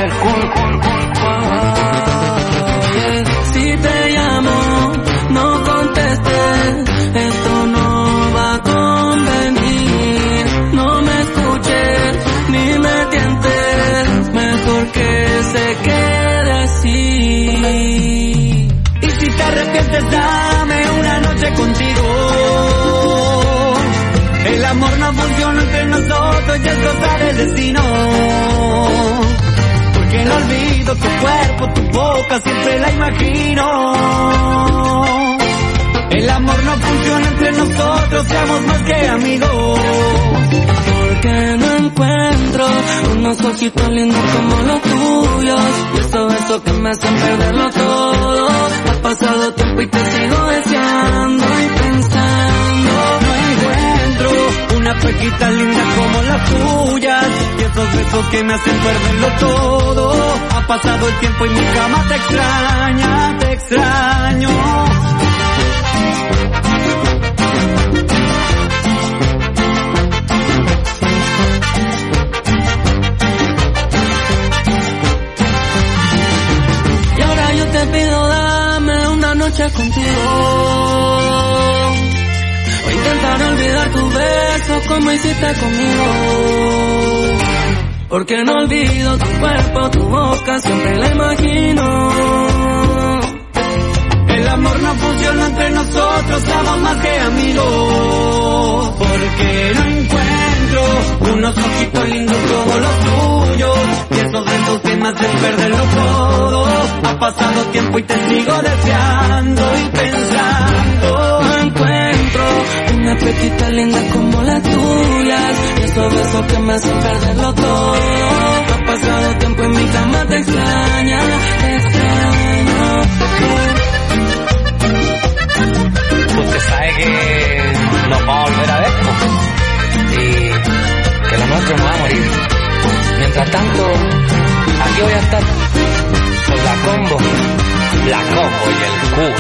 el cool. Si te llamo, no contestes, esto no va a convenir. No me escuches, ni me tientes, mejor que se quede así. Y si te arrepientes, dame una noche contigo. El amor no funciona entre nosotros y es rozar el destino. Porque no olvido tu cuerpo, tu boca, siempre la imagino. El amor no funciona entre nosotros, seamos más que amigos. Porque no encuentro unos ojitos lindos como los tuyos, y eso que me hacen perderlo todo. Ha pasado tiempo y te sigo deseando y pensando. No encuentro una pequita linda como las tuyas, y esos besos que me hacen perderlo todo. Ha pasado el tiempo y mi cama te extraña, te extraño. Y ahora yo te pido, dame una noche contigo. Voy a intentar olvidar tus besos como hiciste conmigo. Porque no olvido tu cuerpo, tu boca, siempre la imagino. El amor no funciona entre nosotros, somos más que amigos. Porque no encuentro unos ojitos lindos como los tuyos, y esos besos que me hacen perderlo todo. Ha pasado tiempo y te sigo deseando y pensando. No encuentro una pequita linda como las tuyas, y esos besos que me hacen perderlo todo. Ha pasado tiempo y mi cama te extraña, te extraño. Usted sabe que nos va a volver a ver, y que lo nuestro no va a morir. Mientras tanto, aquí voy a estar con la combo y el Q.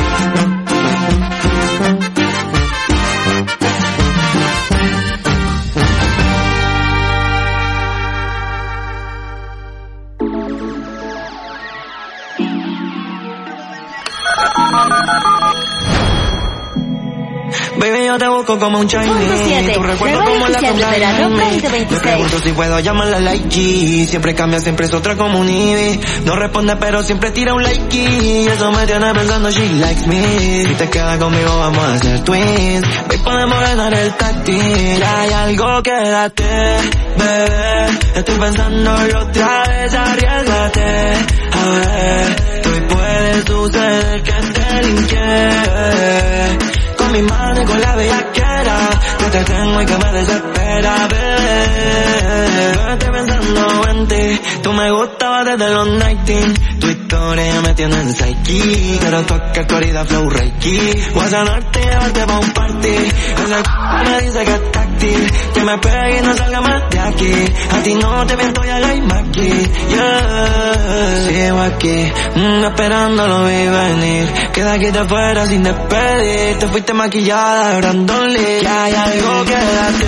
Baby, yo te busco como un Chinese. Tu recuerdo como la sombra. Me pregunto si puedo llamarla like G. Siempre cambia, siempre es otra como un Ivy. No responde, pero siempre tira un like. Y eso me tiene pensando, she likes me. Si te quedas conmigo, vamos a ser twins. Hoy podemos ganar el táctil. Hay algo, quédate, bebé. Estoy pensándolo otra vez, arriesgate. A ver, hoy puede suceder que te linke. Mi mano y con la bellaquera, que te tengo y que me desespera, bebé. Estoy pensando en ti, tú me gustabas desde los 19. Tu historia me tiene en psyche, quiero tocar corrida flow reiki. Voy a sanarte y llevarte pa' un party. Esa me dice que es táctil, que me pegue y no salga más de aquí. A ti no te miento, ya la aquí, yeah. Sigo aquí, esperando lo vi venir. Queda aquí de afuera sin despedir. Te fuiste maquillada, Brandon Lee. Que hay algo,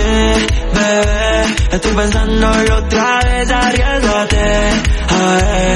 quédate, bebé. Estoy pensándolo otra vez, arriesgate. A ver,